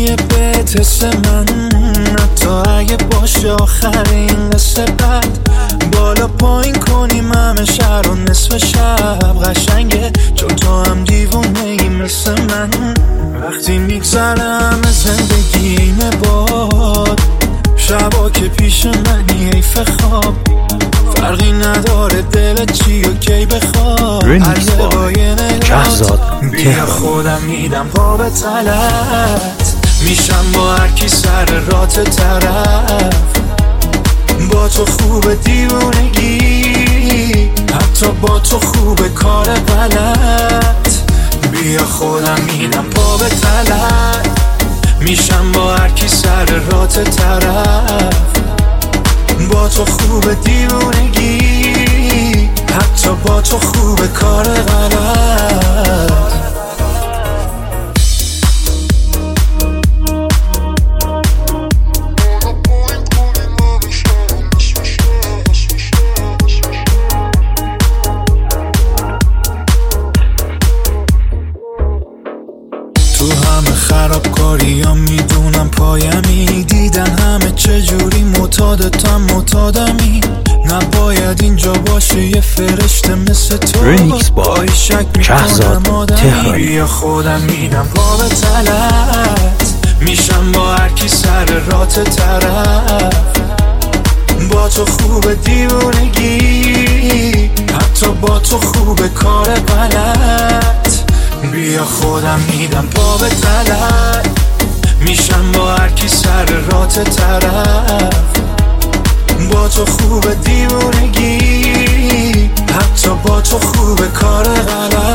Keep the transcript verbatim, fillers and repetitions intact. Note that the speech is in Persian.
میگیه به تست من، حتی اگه باشه آخر این قصه بد. بالا پایین کنیم همه شهر و نصف شب قشنگه، چون تو هم دیوونه ای مثل من. وقتی میگذره همه زندگی اینه باد، شبا که پیش منی حیف خواب. فرقی نداره دلت چی و کی بخواد. ریمیکس با شهرزاد بیا خودم میدم پا به تلت، میشم با هر کی سر رات طرف. با تو خوب دیوونگی، حتی با تو خوب کار غلط. بیا خودم میدم پا به تلت، میشم با هر کی سر رات طرف. با تو خوب دیوونگی، حتی با تو خوب کار غلط. تو همه خرابکاری ها میدونم پایمی، دیدن همه چجوری معتادتم معتادمی. نباید اینجا باشه یه فرشته مثل تو، ریمیکس با شک شهرزاد تهرانی. بیا خودم میدم پا به تلت، میشم با هر کی سر رات طرف. با تو خوب دیوونگی، حتی با تو خوب کار غلط. بیا خودم میدم پا به تلت، میشم با هر کی سر رات طرف. با تو خوب دیوونگی، حتی با تو خوب کار غلط.